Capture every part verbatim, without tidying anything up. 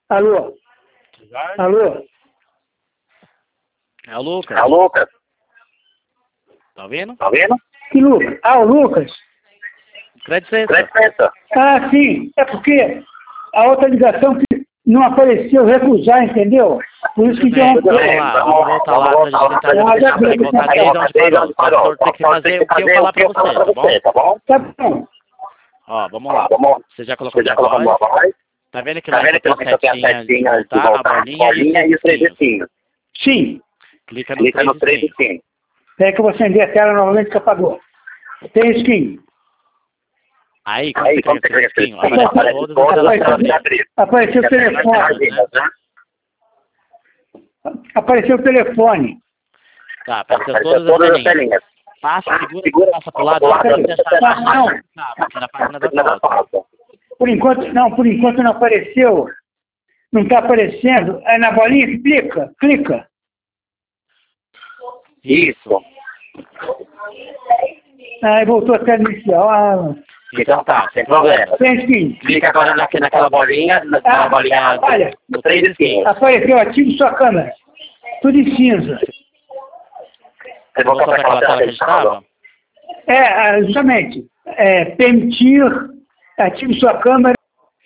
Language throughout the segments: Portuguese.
Alô? Alô? É o Lucas. É o Lucas. Tá ouvindo? Tá vendo? Que Lucas? Ah, o Lucas? Crédito Cesta. Crédito Cesta. Ah, sim. É porque a outra ligação que não apareceu recusar, entendeu? Por isso que Tudo bem, deu um... vamos lá, vamos voltar lá pra gente tentar Ah, já deixar pra voltar desde onde parou. Só que o senhor tem que fazer o que eu falar pra você, tá bom? Tá bom? Tá bom. Ó, vamos lá. Vamos. Você já colocou Você já minha colocou voz? a voz? Tá vendo que Tá lá vendo que tem eu tenho a a setinha de setinha de voltar, a voltar, a bolinha bolinha e e os os três risquinhos? risquinhos. Sim. Clica no Clica nos três três risquinhos. risquinhos. É que eu vou acender a tela novamente que apagou. Tem skin. Aí, quando Aí, você quando clica você no três clica risquinhos, nesse aparece risquinho, todas as aparece telas todas pra as abrir. Apareceu o telefone. Né? Apareceu o telefone. Tá, apareceu Apareceu todas as telinhas. telinhas. Passa, segura, Segura, passa pro lado, passa pro até lado, você achar a Tá, página não. que tá, aqui na página da na foto. foto. Por enquanto, não, por enquanto não apareceu. Não está aparecendo. Aí na bolinha, clica, clica. Isso. Aí voltou a tela inicial. Ah, Então tá, sem problema. tem skin. Clica agora na, naquela bolinha, naquela Ah, bolinha olha, do três risquinhos. Apareceu, ative sua câmera. Tudo em cinza. Você voltou para aquela tela que a gente estava? É, ah, justamente. É, permitir, ative sua câmera.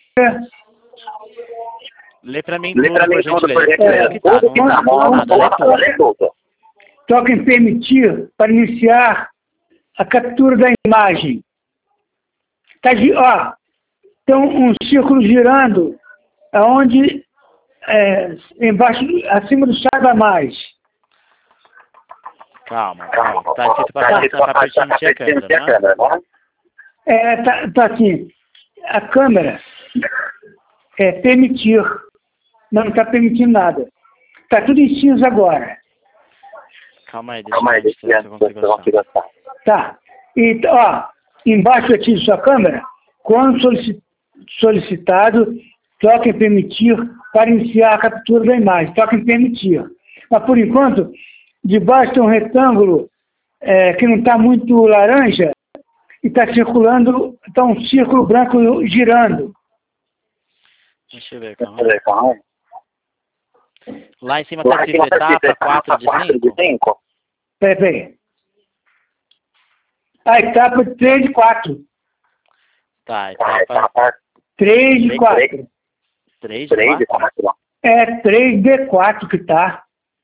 Lê pra mim Lê tudo, pra por mim tudo, por gentileza. gentileza. Tudo que tá, Tudo que não tá, não pula não nada, lê tudo. lê tudo. Toca em permitir para iniciar a captura da imagem. Tá, gi- ó, tem um, um círculo girando, aonde é, embaixo, acima do saiba mais. Calma, calma. Tá escrito pra baixo, tá pra permitir a câmera, né? É, tá, tá assim, a câmera é permitir, não está permitindo nada. Tá tudo em cinza agora. Calma aí, deixa Calma aí, eu ver se deixa eu eu consigo achar. achar. Tá. E, ó, embaixo ative sua câmera, quando solici- solicitado, toque em permitir para iniciar a captura da imagem. Toque em permitir. Mas, por enquanto, debaixo tem um retângulo é, que não está muito laranja e está circulando, está um círculo branco girando. Deixa eu ver, Deixa eu calma. ver, calma. Lá em cima tá escrito etapa quatro de cinco. Peraí, peraí. A etapa três de quatro. Tá, etapa três de quatro. três três de de quatro. quatro. É três de quatro que tá.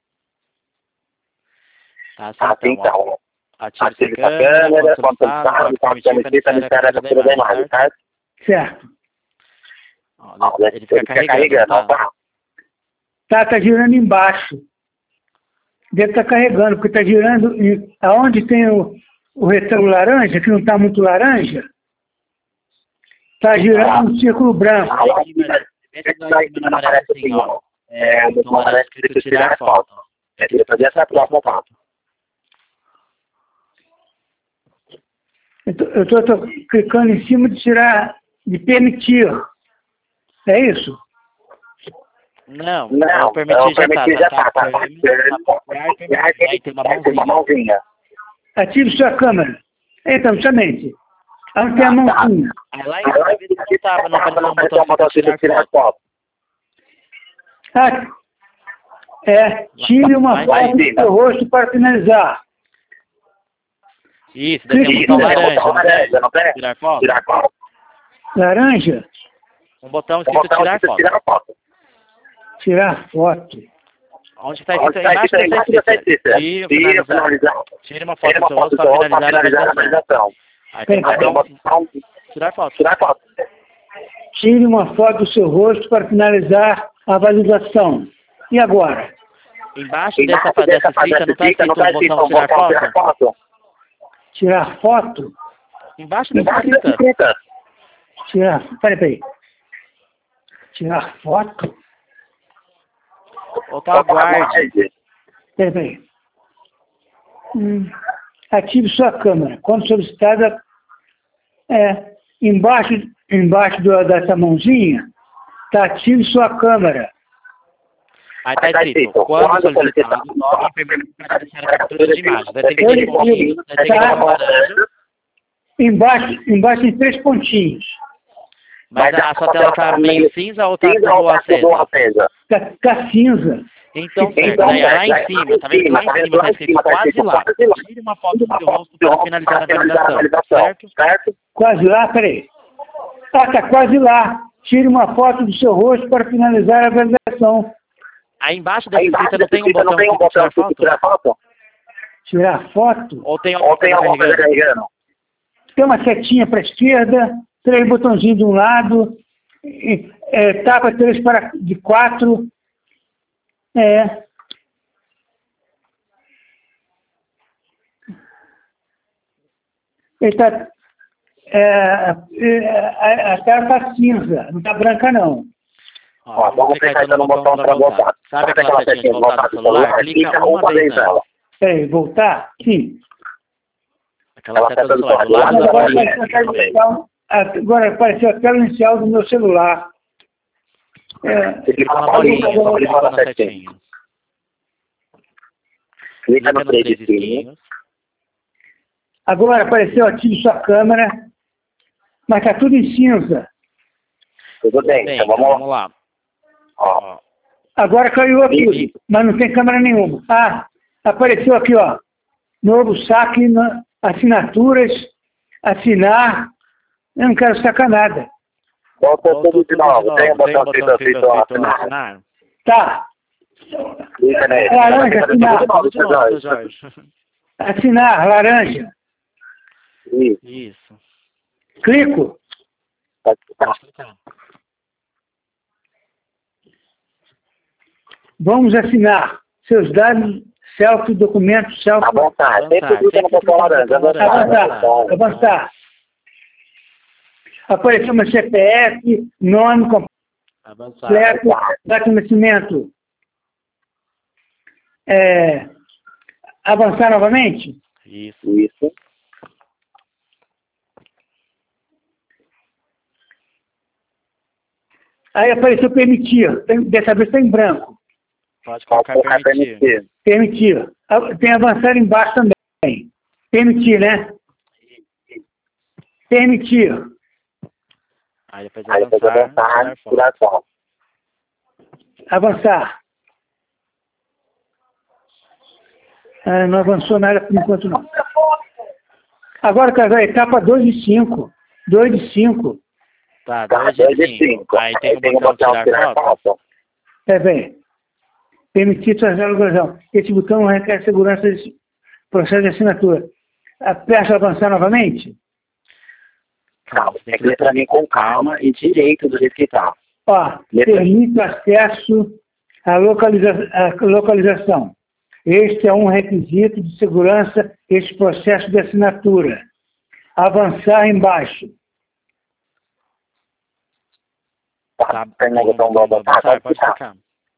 Tá, assim, Assim, então, ó. então. Ative Ative essa a câmera, quando quando solicitado, solicitado, pode pode permitir para permitir para iniciar a captura da imagem, certo? Certo. Ó, ele fica carregando, tá? Tá, tá girando embaixo. Deve estar carregando, porque está girando em, aonde tem o, o retângulo laranja, que não está muito laranja, está girando um círculo branco. Vê se daí não aparece assim, ó. É, o botão laranja escrito tirar foto. É que fazer essa próxima foto. Eu estou clicando em cima de tirar, de permitir. É isso? Não, Não, eu permiti já tá, já tá, tá, tá, aí tem uma mãozinha. Ative sua câmera. Então, justamente. Aí tem a mãozinha. Aí lá em cima, vê se não tava, não apareceu um botão escrito tirar foto. Ah, é, tire uma foto do seu rosto para finalizar. Isso, daí tem um botão laranja, não tem? Tirar foto? Tirar foto. Laranja? Um botão escrito tirar foto. Tirar foto. Onde está escrito embaixo da escrita? Tire, finalizar. Tire uma foto do seu rosto para finalizar a visualização. Aí tem um botão tirar foto. Tirar foto. Tire uma foto do seu rosto para finalizar a visualização. E agora? Embaixo dessa, dessa escrita não está escrito um botão tirar foto? Tirar foto? Embaixo dessa escrita. Tirar, peraí, peraí. Tirar foto? Ou tá aguarde. Peraí, peraí. Hum, ative sua câmera. Quando solicitada, é, embaixo, embaixo do, dessa mãozinha, está ative sua câmera. Aí está escrito, quando solicitado, toque em permitir para deixar a captura de imagem. Daí tem três pontinhos, daí tem que dar uma laranja. Embaixo, embaixo tem três pontinhos. Mas a, a sua tela tá meio cinza ou tá tudo acesa? Tá, tá cinza. Então, certo. Aí, lá em cima, tá vendo? Lá em cima tá escrito quase lá. Tire uma foto do seu rosto para finalizar a validação, certo? Quase lá, peraí. Ah, tá quase lá. Tire uma foto do seu rosto para finalizar a validação. Aí embaixo dessa escrita não tem um botão que tirar foto? Tirar foto? Ou tem alguma coisa carregando? Tem uma setinha para a esquerda, três botãozinhos de um lado, é, tapa três para de quatro. É. Ele tá, é, é, a, a tela está cinza, não está branca não. Ó, vamos clicar então no botão para voltar. Sabe aquela setinha de voltar do celular? Clica uma vez nela. Peraí, voltar? Sim. Aquela seta do celular, do lado da bolinha. Agora apareceu a tela inicial do meu celular. É, clica na bolinha, só clica na setinha. Clica nos três risquinhos. Agora apareceu ative sua câmera, mas está tudo em cinza. Tudo bem, bem então vamos, vamos lá. Ó. Agora caiu aqui, mas não tem câmera nenhuma. Ah, apareceu aqui, ó. Novo saque, na, assinaturas, assinar. Eu não quero sacar nada. Volta tudo de novo. Tem um botão escrito assinar? Tá. Clica nele. Laranja, assinar. De novo, Jorge. Assinar, laranja. Isso. Isso. Clico. Pode clicar. Vamos assinar. Seus dados, selfie, documento, selfie. Avançar. Sempre clica no botão laranja. Avançar. Avançar. Apareceu meu C P F, nome completo, data de nascimento. É, avançar novamente? Isso. Isso. Aí apareceu permitir. Dessa vez está em branco. Pode colocar permitir. Permitir. Tem avançar embaixo também. Permitir, né? Permitir. Aí depois Aí depois avançar, tirar foto. Avançar. Ah, não avançou nada por enquanto não. Agora, casal, etapa dois de cinco. dois de cinco. Tá, dois de cinco. Aí tem o botão tirar foto. É bem. Permitir trazer a localização. Esse botão requer segurança desse processo de assinatura. Aperta avançar novamente. Calma, tem que ler para mim com calma e direito do jeito que está. Ó, permite acesso à localiza à localização. Este é um requisito de segurança deste processo de assinatura. Avançar embaixo. Tá, tem um botão do avançar, pode clicar.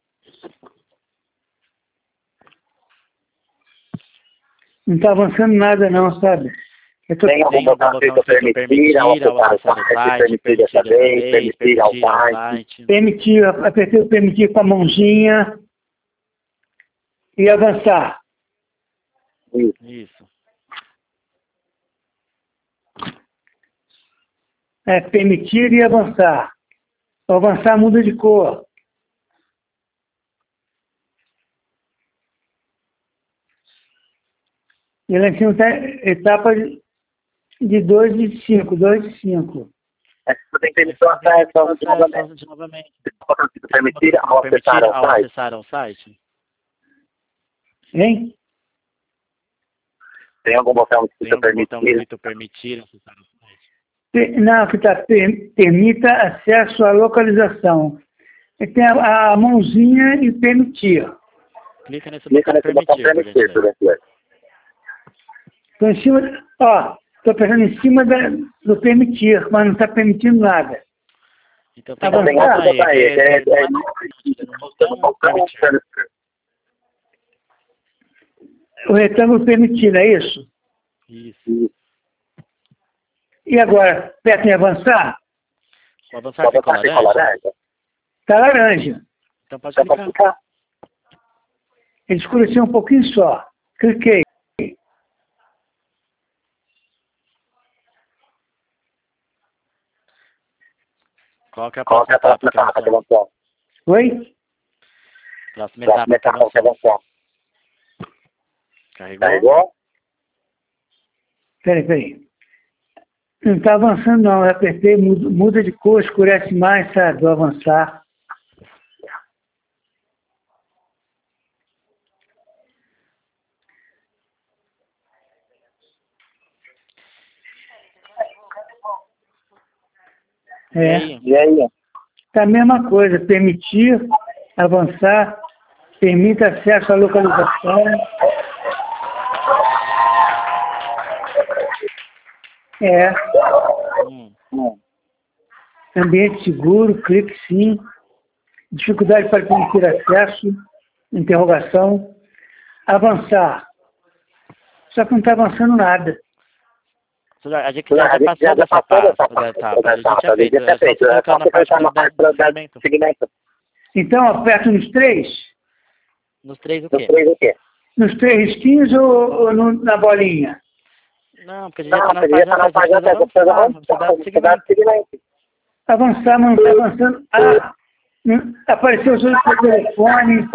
Não está avançando nada não, sabe? Tô... Tem algum botão escrito permitir, ao acessar o site, permitir dessa vez, permitir ao site. Permitir, apertei o permitir com a mãozinha e avançar. Isso. Isso. É, permitir e avançar. O avançar muda de cor. E lá em cima está etapa de dois de cinco, dois de cinco. É, você tem que permitir o acesso novamente. Permitir ao acessar ao site? Hein? Tem algum botão escrito permitir? permitir acessar ao site? Não, que está permita acesso à localização. E tem a, a mãozinha e permitir. Clica nesse botão, Clica nesse botão permitir. permitir por Estou em cima, ó, estou pensando em cima da, do permitir, mas não está permitindo nada. Então tem que botar aí, aí, é, é, é, é, botão permitir. O retângulo permitir, não é isso? Isso. E agora, aperta em avançar? O avançar ficou laranja? Está laranja. Então pode clicar. Ele escureceu um pouquinho só. Cliquei. Qual que é a próxima etapa que avançamos? Oi? Próxima etapa que avançamos. Carregou? Carregou? Peraí, peraí. Não está avançando não, eu apertei, muda, muda de cor, escurece mais, sabe, do avançar. É. E aí? Tá a mesma coisa, permitir, avançar, permita acesso à localização. É. Hum. Ambiente seguro, clique sim. Dificuldade para permitir acesso, interrogação. Avançar. Só que não está avançando nada. A gente já, já passou dessa etapa, da etapa. A gente já fez. É só você colocar na parte do segmento. Então, aperto nos três? Nos três o quê? Nos três risquinhos ou, ou no, na bolinha? Não, porque a gente já está na página da avançar, segmento. Avançar, mas não está avançando. Ah, apareceu o seu telefone.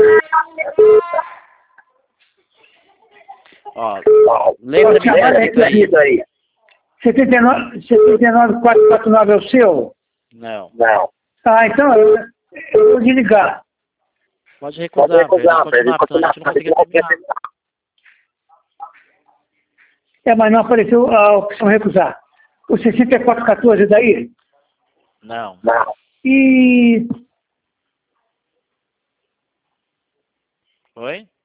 Ó, lembra de escrito aí. setenta e nove, setenta e nove, quatrocentos e quarenta e nove é o seu? Não. Não. Ah, então eu, eu vou desligar. Pode recusar, Pode recusar pra ele continuar, porque a gente não conseguiu terminar. É, mas não apareceu a opção recusar. O sessenta e quatro, quatorze é daí? Não. Não. E... Oi?